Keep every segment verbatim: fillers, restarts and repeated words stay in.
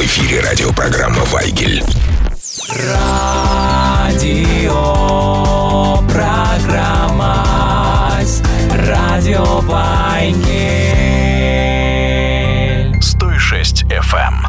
эфире радиопрограмма «Вайгель». Радио программа Радио Вайгель. сто шесть эф эм.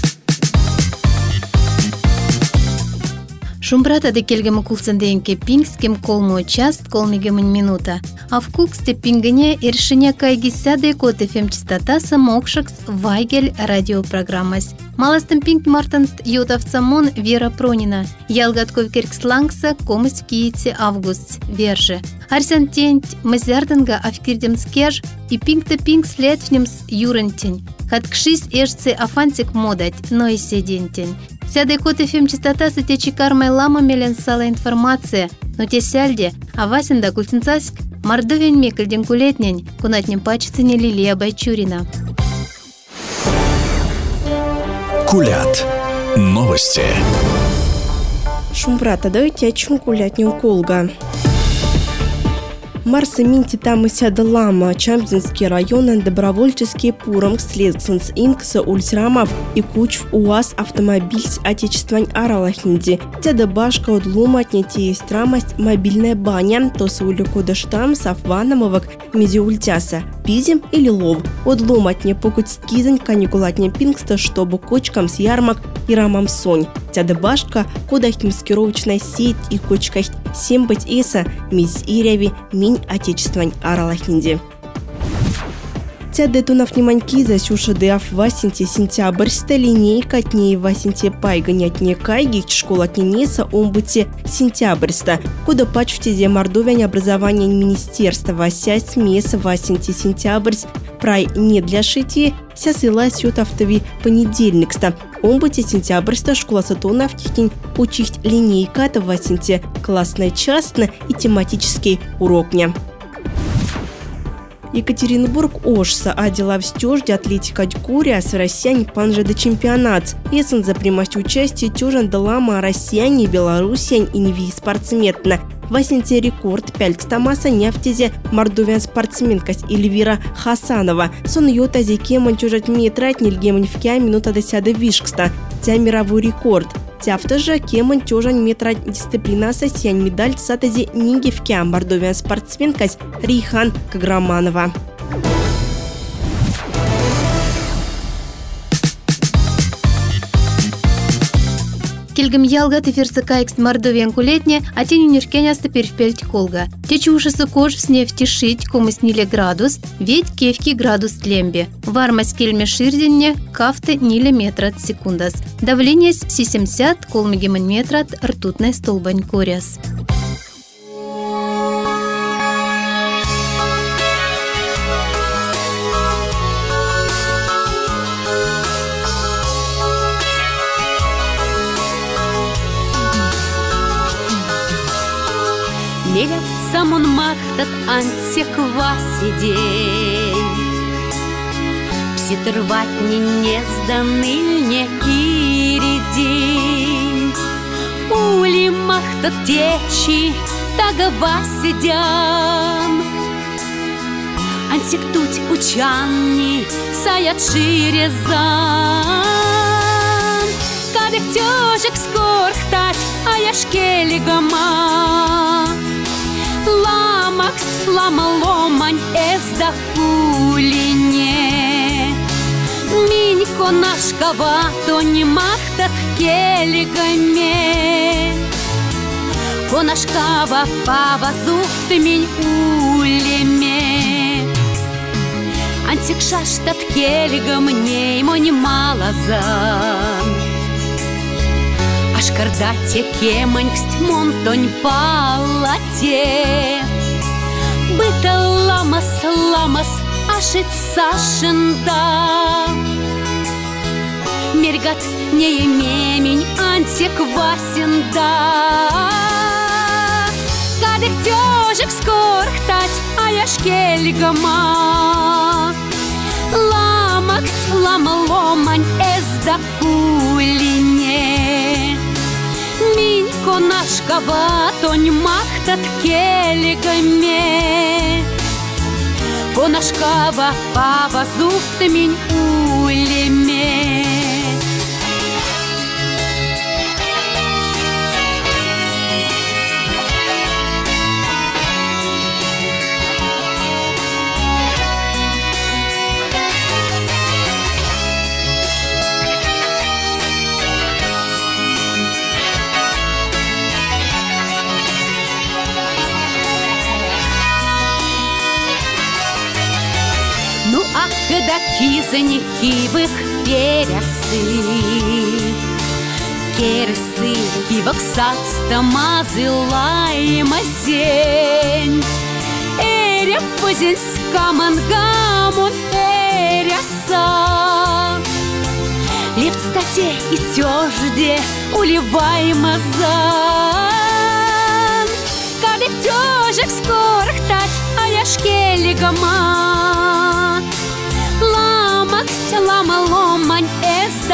Шумбрата де келгем кулсенденке пингским колму част колмигемын минута. А в куксте пингене решение кайгися де кот эф эм частотаса мокшакс Вайгель радиопрограммас. Маластым пинг мартант йотавцамон Вера Пронина. Ялгатков керкслангса комыс в киице август. Верже. Арсен тенть мазярданга авкирдем скеж и пинг-то пинг следвнемс юрентень. Хаткшис эжце афантик модать, но и седентень. Сяде кот эф эм частотасы те чекармай лама мелен сала информация, но те сяльде, а васенда культенцаск, мордовень мекальден кулетнень, кунатнем пачцене Лилия Байчурина. Кулят. Новости. Шумбрата дойте очун кулятню колга. Марса минти там и сяда лама, Чамзинский район, добровольческий пуром следственс инкса ульсрамов и кучв УАЗ автомобиль с отечествань аралахинди. Тяда башка от луматня те страмость мобильная баня, то с улюкуда штам сафванамовок мезиультяса, пизем или лов. От луматня покуть скизань каникулатня пингста, чтобы кочкам с ярмак и рамам сонь. Тяда башка кудахт маскировочная сеть и кочкахт сембать эса мисс Иряви минь отечествань аралахинди. Тяда тунав неманьки за сюша деав васенте сентябрь ста линейка от ней васенте пайганять не кайги школа тенеса омбыте сентябрьста, куда пач в тезе мордовянь образования министерства васясь меса васенте сентябрьс прай не для шити сясыла сют автови понедельникста. Омбыте сентябрьста школа сатона в тихтень учить линейка это васенте классная частно и тематический урокня. Екатеринбург Ошса адила в стёжде атлетика Дькурия с россияне панже до чемпионат. Есен за примасть участие тюжан далама россияне, белорусиян и неви спортсменна. Васенте рекорд пялькстамаса нефтезе мордовян спортсменкась Эльвира Хасанова. Сон йотазе кеман тюжат метрать нельгеман в кя минута десяда вишкста. Тя мировой рекорд. Тяфта же кеман тюжан метра дисциплина сосянь медаль сатазе ниги в кя мордовян спортсменкась Рейхан Каграманова. Кельгам ялга теферса кайкс мордовян кулетне, а тени ниркеня степер в пельть колга. Течи ушаса кож в сне втишить, кому сниле градус, ведь кевки градус тлембе. Вармас кельме ширденне, кафте ниле метрат секундас. Давление с семьдесят колмегемон метрат ртутной столбань коряс. Лелявцам он махтат антекваси день. Пситерватни не сданыльне иридень. Ули махтат течи тагаваси дян. Антиктуть учанни саят ширезан. Кадек тёжек скорхтать, а яшкели гама. Ламакс, лама ломань эзда кулине. Минько нашкова, то не махтат келигаме. Конашкава павазу ты минь улеме. Антик шаштат келигам неймо не малазан. Ашкардате кеманьксть монтонь палате. Быта ламас ламас ашит сашенда. Мергат не емемень антик васенда. Кадек тёжек скорхтать, а яшкельгама. Ламакст лама ломань эзда кулине. Минько нашкава тонь махтат келигаме. Конашкава павазуфт минь улеме. когда кизаники пересы. Кересы кивок сацтама зылайма зень. Эря фузин скамангамун эряса. Лев в стате и тёжде уливайма зан. Когда в тёжек скорых тать, а я шкелигама. Ламаксть лама ломань эзда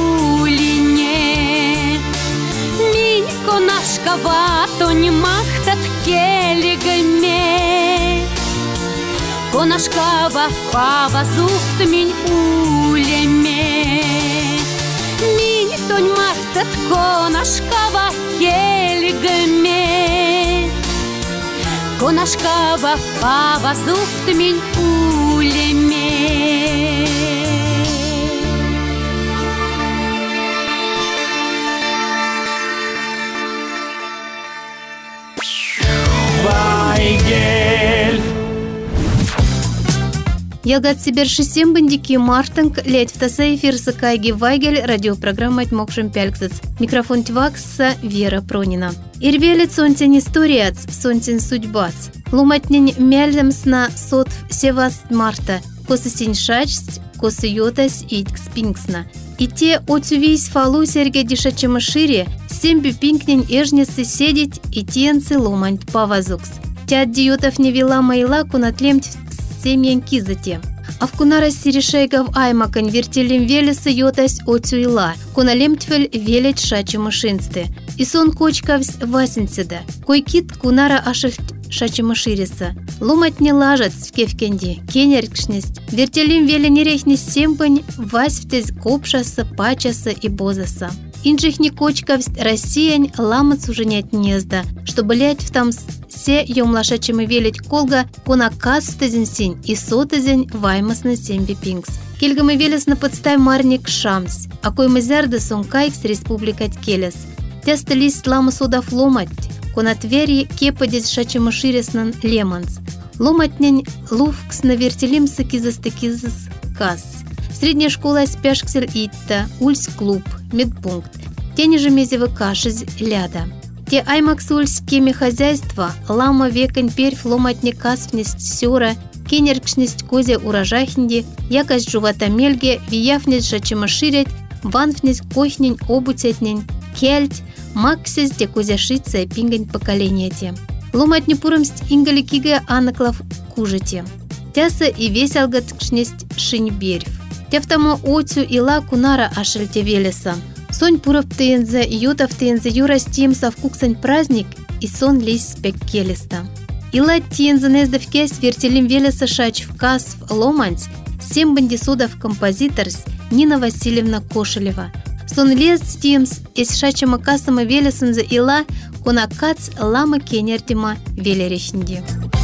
кулине. Минько нашка ватонь махтат келигаме. Конашкава пава зуфт минь улеме. Минь тонь махтат конашкава келигаме. Конашкава пава зуфт минь улеме. Вайгель. Ялгат Сибирши Сембандики Мартинг лет в таса эфир Сакайги Вайгель радиопрограмма Тмокшим Пяльксец. Микрофон Твакса Вера Пронина. Ирвелит сонтин историац, сонтин судьбац. Луматнин мяльдамсна сот севаст марта. Косы синьшачсть, косы йотас иткс пинксна. И те отсювись фалу серге дишачема шире, семби пинкнин эжницы седить и тенцы ломант павазукс. Тят диотов не вела майла кунатлемть семьян кизате. А в кунара сирешайгав аймакань вертелем велеса йотась отсюила, куналемтвель велять шачема шинсты. И сон кочкавсь васенседа, кой кит кунара ашельт шачема ширеса. Ломать не лажат в кевкенди, кенеркшнесть. Вертелем веля нерехнес семпань, васьвтез копшаса, пачаса и бозаса. Инжих не кочкавсь Россиянь ламац уже нет незда, чтобы лять в там се йомлашачем и велить колга кона кас в тезен синь и сотезен ваймас на семби пинкс. Кельгам и велес на подстай марник шамс, а кой мазярда сон кайкс республикать келес. Тяста лист ламас удав ломать, кона твери кепадец шачема ширеснан леманс. Ломатнянь лувкс на вертелимса кизастакизас кас. Средняя школа спяшксель итта, ульс-клуб, медпункт. Те ниже мезева кашиз ляда. Те аймакс ульскими хозяйства, лама векань перф ломатне касвнесть сёра, кенеркшнесть козе урожайхнди, якость жувата мельге, вияфнесть жачема ширять, ванфнесть кохнень обутятнень, кельть, максесть те козе шица пингань поколение те. Ломатне пуромсть ингали кига анаклав кужете. Тяса и веселгаткшнесть шиньберв. Тевтамо отцю ила кунара ашельте велеса. Сонь пуров тензе, ютов тензе, юра стимса в куксань праздник, и сон лись спек келеста. Ила тензе нездав кес вертелим велеса шач в кас в ломанц, семь бандисудов композиторс Нина Васильевна Кошелева. Сон лез стимс, из шачема касама велесанзе ила кунакац лама кенертима велерехнди.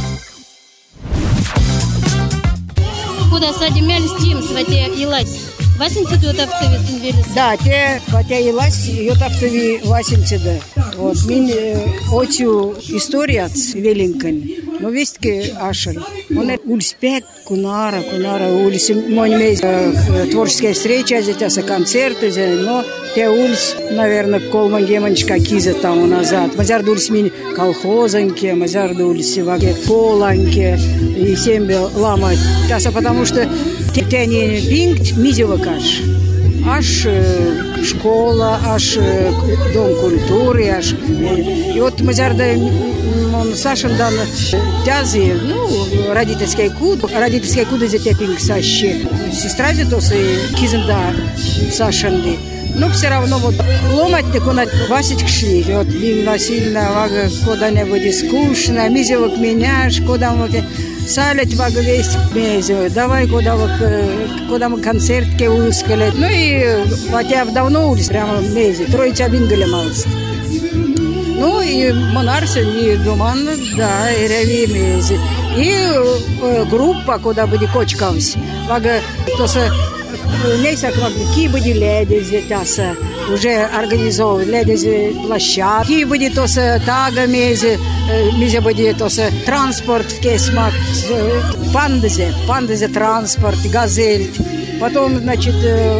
Куда садимяли стим свате илась. Васенцеду йотавтови велес. Да, те хотя илась йотавтови васенцеда. Вот мин отю история велинкан. Но вестки ашер. Он ульспек кунара, кунара ульс монмей творческая встреча, здесь концерты, но те ульс, наверное, колман геманчка киза там назад. Мазар ульс мин колхозанки, мазар ульс ваге коланки и сембе лама. Таса потому что те не пинкт мизева каш. Аж школа, аж дом культуры, аж и вот мазар да он Сашин дан тязи, ну родительская куд, родительская куда за тепинг сащи, сестра зетосы кизында Сашинды. Но все равно вот ломать так он васить шли. Вот Нина Васильевна вага куда-нибудь скучно, мизевок меняешь, куда мы салять вага весь мезю, давай куда куда мы концертки ускали. Ну и хотя давно улиц прямо мези, троица бингали малость. Ну и монарся не думан, да, и ревимези. И э, группа, куда бы кочкавсь, вага, то се нейсак вага, ки буде ледези, тяса, уже организовывать ледези площадки, ки буде то се тага мези, мези буде то се транспорт в кесмак, пандезе, пандезе транспорт, газель. Потом, значит,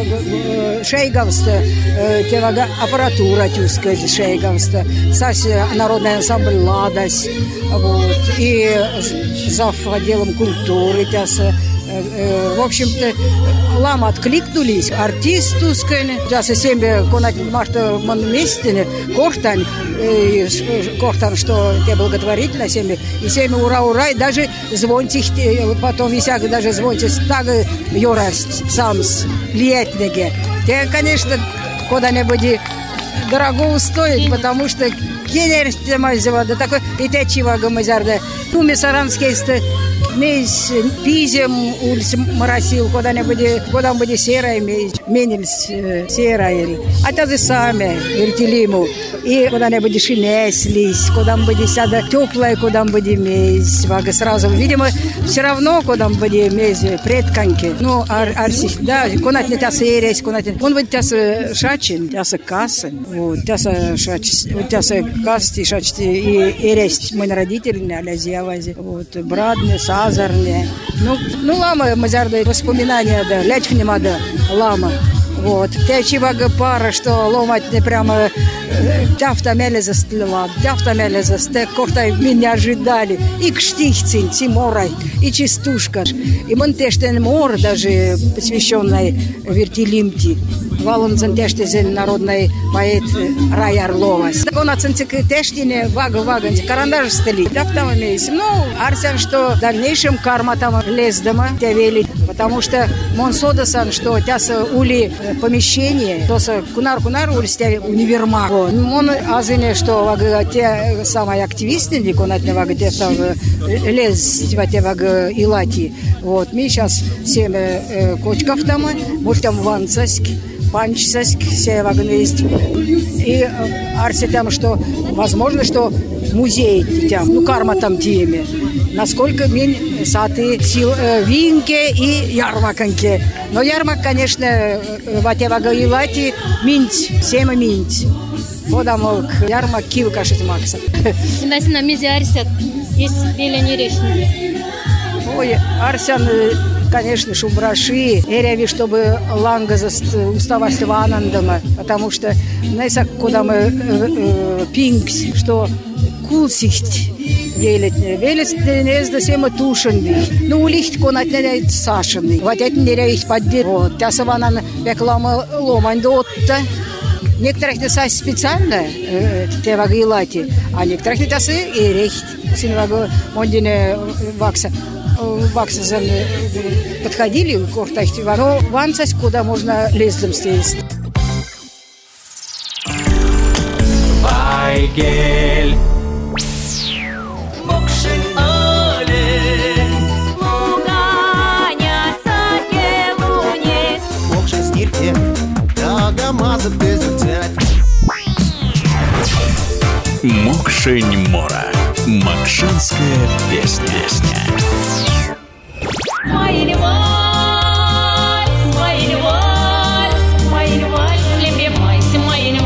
шейгавство, аппаратура тюская шейгавство, сась народный ансамбль «Ладость», вот, и зав. Отделом культуры, тяса. В общем-то, лама откликнулись, артистусканы, тяса семья, конать марта монместины, кортань, кортан, что те благотворительно семья, и семья ура-ура, и даже звонтих, потом висяк даже звонтих, так юрасть, самс, летнеге. Те, конечно, куда-нибудь дорого стоит, потому что кенерсте мазева, да такой, и те чива гамазарда. Ну, месаранские мейс пизем ульс марасил, куда-нибудь, куда-нибудь серая мейс, менельс серая. А то сами вертелиму. И куда-нибудь шинеслись, куда-нибудь сяда теплая, куда-нибудь мейс. Вага сразу, видимо, все равно куда-нибудь мейс, предканки. Ну, ар, арси, да, куда-нибудь не тяса ересь, куда-нибудь. Он будет тяса шачин, тяса касын, вот, тяса шач, тяса касти, шачти и ересь, мой родитель, алязия вази, вот, брадне, сазарне. Ну, ну, лама, мазарда, воспоминания, да, лять внима, да, лама. Вот. Те вага пара, что ломать не прямо тяфта меле застлила, тяфта меле застек, корта меня ожидали. И кштихцин, тиморай, и чистушка. И мон тештен мор, даже посвященный Вертилимти. Валон зантештезен народный поэт Рай Орлова. Он оценцик тештине вага-вага, карандаш стали. Тяфта меле. Ну, арсен, что в дальнейшем карма там лез дома, те вели. Потому что мон содасан, что тяса ули помещение, то са кунар-кунар улистя универмаг. Он азине, что вага те самые активисты, не конатне вага те там лез в те вага илати. Вот, мы сейчас семь кочков там, может там ванцаск, панчсаск, все вага есть. И арсе там, что возможно, что музей там, ну карма там теме. Насколько мин саты сил э, винке и ярмаканке. Но ярмак, конечно, в атевага илати минт, сема минт. Подам к ярмак кив кашет макса. Синасина мизи арсят, есть беля нерешники. Ой, арсян, конечно, шумбраши, эреви, чтобы ланга уставать ванандама, потому что, знаете, куда мы э, э, пинкс, что кулсихт. Велетне, велетне не сдасема тушенный. Ну, улихт конатне сашенный. Вот это не рейх поддержит. Вот, тясаванан реклама ломандотта. Некоторых не сась специально, те вагилати, а некоторых не тасы и рейх. Син вага, ондине вакса. Вакса подходили, кортахти вага. Ванцась, куда можно лездом съесть. Вайгель. Мокшень Мора. Макшанская песня. Майли вальс, майли вальс, майли вальс, любимайся, майли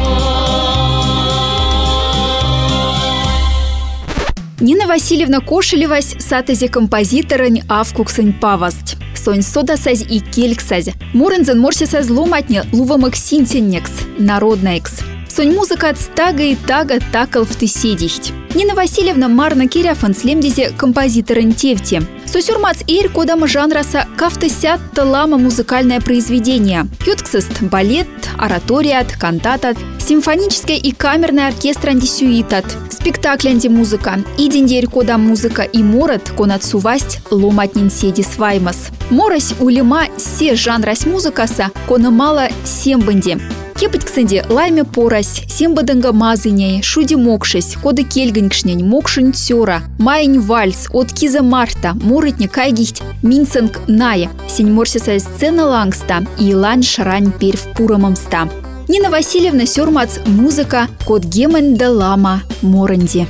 вальс. Нина Васильевна Кошелевась сатызе композиторын авкуксын павасть. Сонь содасазь и кельксазь. Морензен морсисазь ломатне лувамык синтеннекс, народнайкс. Сонь музыка от стага и тага такал в тыседихть. Нина Васильевна марна киряфан слемдизе композиторын тевте. Сосюрмац эйр кодам жанраса кафтысят талама музыкальное произведение. Ютксыст балет, ораториат, кантатат, симфоническое и камерный оркестр антисюитат, спектакль антимузыка, идендерь кодам музыка и морот конат сувасть ломатнин седи сваймас. Морось улема се жанрась музыкаса кона мало сембанди. Кепать, кстати, лайме порась, сембаденга мазыней, шуди мокшись, коды кельганькшнень, мокшень тёра, майнь вальс, от киза марта, мурытни кайгихть, минцинг ная, синь морсиса сцена лангста и лань шрань перв пурамамста. Нина Васильевна сёрмац музыка код гемэн да лама моранди.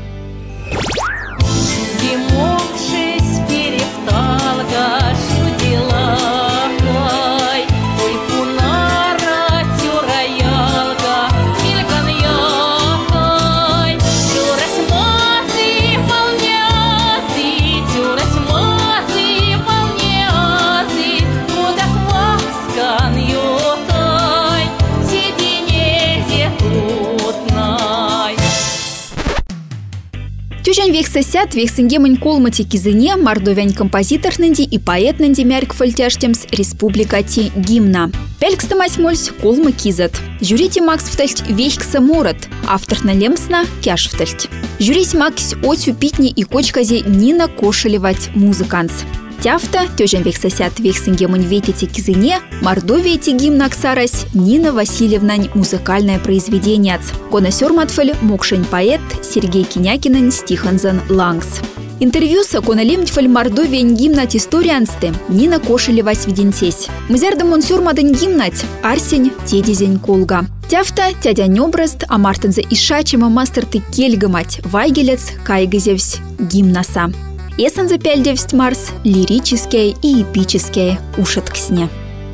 Тюжен вексесят вексенгемень колмати кизыне мордовянь композитор нынди и поэт нынди мярк фольтяштемс республика ти гимна. Пелькстамась мольс колмы кизат. Жюрити макс втальть вейхкса морот, автор на лемсна кяш втальть. Жюрить макс отю питни и кочказе Нина Кошелевать музыканс. Тяфта, тюжен вексесят вексенгемень вейтите кизыне, Мордовия ти гимна ксарась Нина Васильевна музыкальное произведение. Коносер матфель мокшень поэт Сергей Кинякинен стиханзан лангс. Интервью с конолемтфель Мордовия гимнат историансты Нина Кошелева свидентесь. Мзярдам он сюрмаден гимнать Арсень тедизень колга. Тяфта тядя небраст, а мартензе ишачема мастерты кельгамать вайгелец кайгазевсь гимнаса. Эсен запяльдевсть Марс лирические и эпические ушат к сне.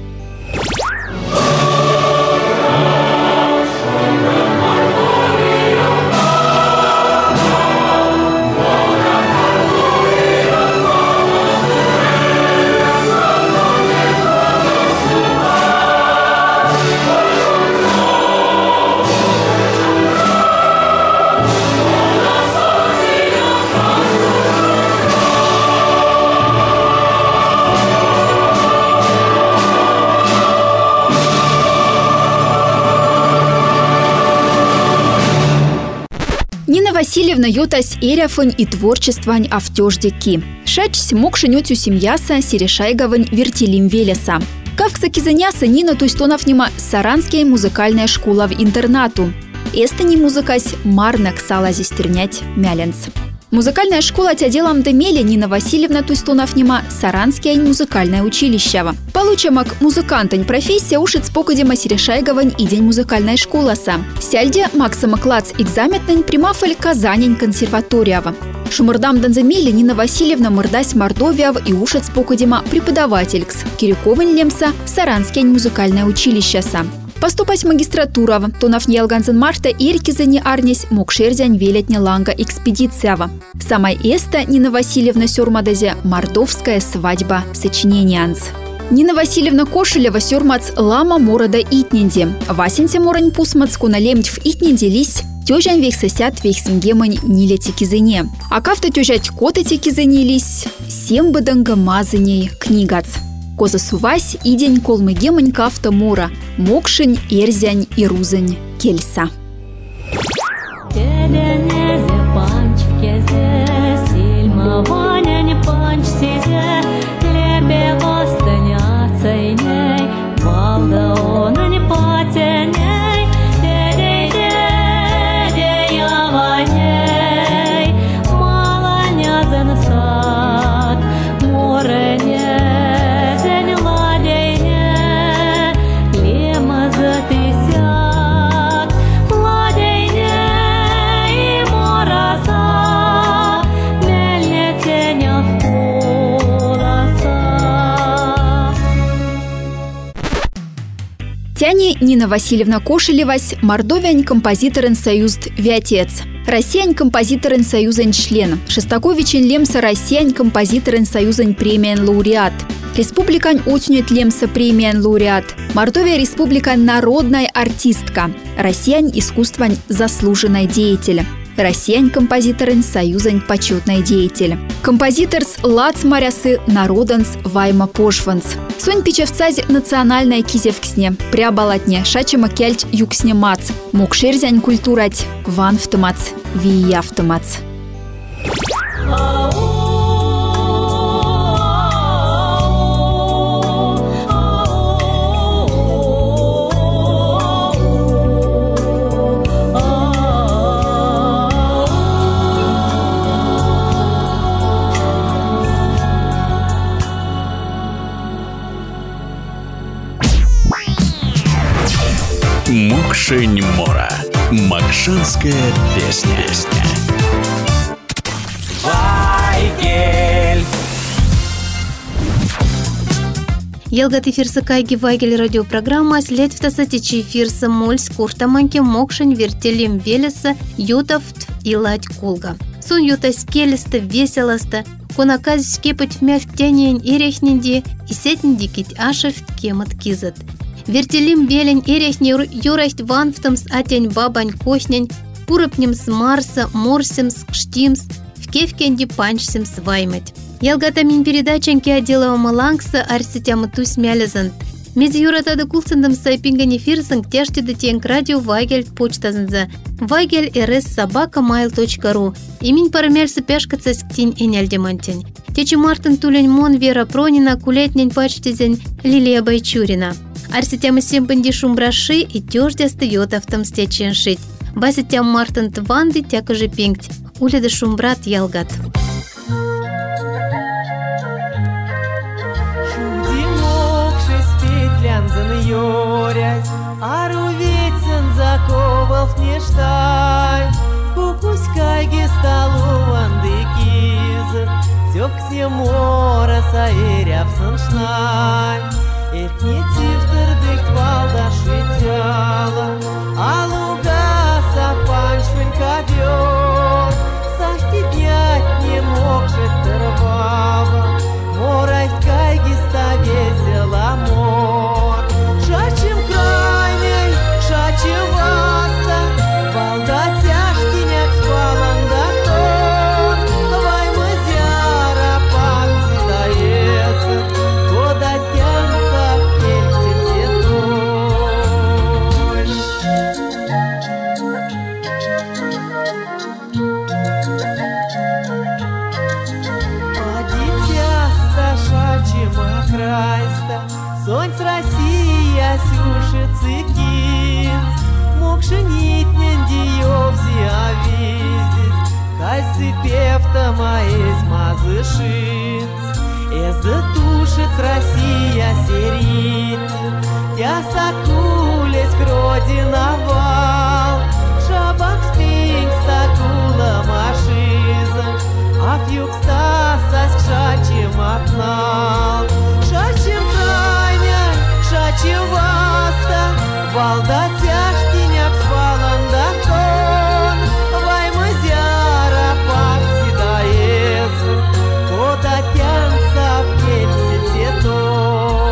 Нина Васильевна йотась эряфань и творчествань автёждеки. Шачсь мокшенётю семьяса серешайгавань вертилим велеса. Кавкса кизаняса Нина туйстонафнима Саранская музыкальная школа в интернату. Эстани музыкась марна ксала зистернять мяленц. Музыкальная школа тяделам демели Нина Васильевна туйстонафнима Саранское музыкальное училище. Получамак музыкантань профессия ушит спокодима серешайгавань и день музыкальной школаса. Сяльде Максима клац экзаметнань примафаль Казанень консерваториява. Шумырдам данземели Нина Васильевна мырдась Мордовияв и ушит спокодима преподавателькс Кирюковань лемса Саранское музыкальное училище са. Поступать в магистратуру, то нафни алганзен марта эркизани арнись мокшерзянь велетня ланга экспедициява. Самой эста Нина Васильевна сёрмадазе «Мордовская свадьба» сочиненианс. Нина Васильевна Кошелева сёрмац лама морода итнинди. Васенся морань пусмац куналемть в итнинди лись тёжан вексесят вексенгемань нилети кизыне. А кафта тёжать котети кизыне лись сембыданга мазыней книгац. Коза сувась и день колмы гемань кафта мора, мокшень, эрзянь и рузань кельса. Тяни Нина Васильевна Кошелевась Мордовянь композиторен союз вятец. Россиян композиторен союзен член. Шестаковичен лемса Россиян композиторен союзен премиен лауреат. Республикан отнюет лемса премиен лауреат. Мордовия республика народная артистка. Россиян искусствань заслуженный деятель. Россиян композиторен союзен почетный деятель. Композиторс лац марясы народанс вайма пошванс. Сонь пичевцази национальная кизевксне. Приабалатне шачема кельч юксне мац. Мокшерзянь культурать ванфтамац вияфтамац. Мокшень Мора. Макшанская песня. песня. Вайгель. Елгат эфирсы кайги Вайгель радиопрограмма след в тасатичи эфирсы мольс куртаманки мокшень вертелем велеса ютафт и ладь кулга. Сон ютась келесты веселосты, конаказ кепать в мягтянень и рехнинди, и сетнинди кить ашев кемат кизат. Вертелим велень и рехни юрахт ванфтамс атень бабань кохнень, пурыпнемс Марса, морсемс, кштимс, в кевкенди панчсемс ваймать. Ялгатамин передачанки отдела Малангса арсетямы тусь мялезан. Мези юратады кулсындым сайпинган эфирсын тяжти детенк радио Вайгель почтазынза вайгель рс собака майл точка ру. Имень парамельсы пешкацас ктень эняльдемантень. Течи Мартин Тулень Мон Вера Пронина кулетнень пачтизень Лилия Байчурина. Арсетямы семпанди шумбраши и тёждясты йотавтам стеченшить. Басетям Мартин Тванды тякажи пинкть. Уледа шумбрат ялгат. Йорясь, а рувецен заковал нештай, кукуськайги сталу андыкизы, тёксе мора саэряв сыншнай, эркне тифтырдых твалда шитяла, а луга сапаншвын ковёр, сахти днять не мог жить тырвава, морайт кайги ставесела мор. Шачим крайней, шачим васта, балда тяжтиняк спаланда тон, ваймы зяра пакти даецца, кода тянца в кельце А дитяста шачим окрайста, сонь с Россия сюшицы кинц, мокшенитнен диёвзи авиздит, кайсы певта маэс мазы шинц, эзды тушиц Россия серит, тя сакулес кродина вал, шабак спинг сакула машиза, а фьюкста саскшачим отнал, шачим Чеваста, балда тяжтиняк спаланда тон, ваймы зяра пакти даецца, кода тянца в кельце тон.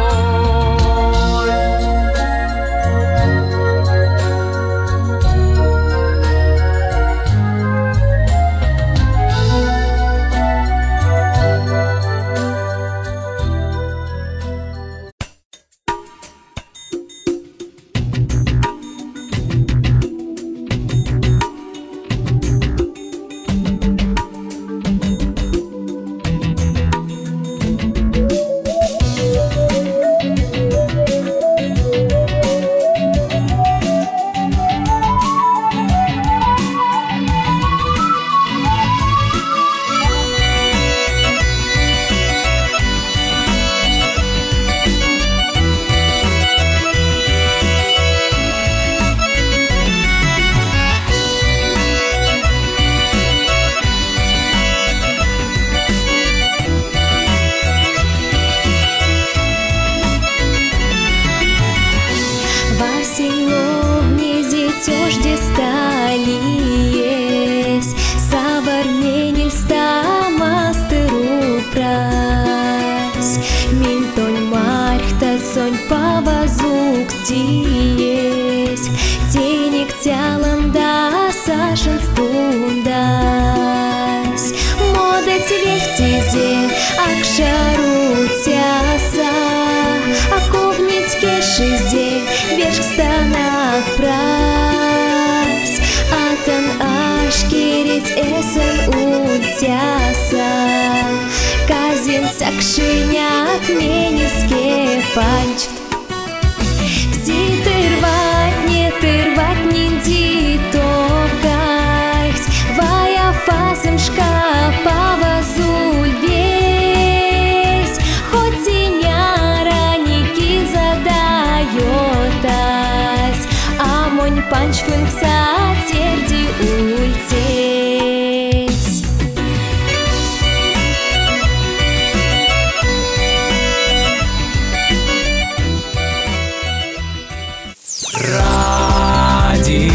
Сакшиняк мениске панч. Си тырвать, не тырвать, нинди токайсь, вая фазым шкапа вазуль весь, хоть синяра ники задает. панч функса терди ультесь. Радио